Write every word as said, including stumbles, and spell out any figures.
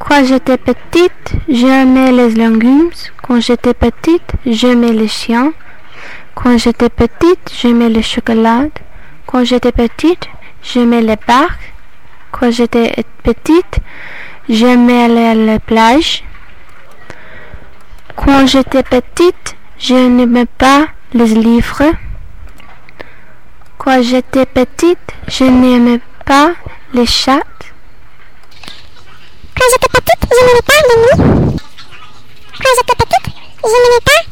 Quand j'étais petite, j'aimais les légumes. Quand j'étais petite, j'aimais les chiens. Quand j'étais petite, j'aimais le chocolat. Quand j'étais petite, j'aimais les parcs. Quand j'étais petite, j'aimais aller à la plage. Quand j'étais petite, je n'aimais pas les livres. Quand j'étais petite, je n'aimais pas les chats. Quand j'étais petite, je n'aimais pas les nuits. Quand j'étais petite, je n'aimais pas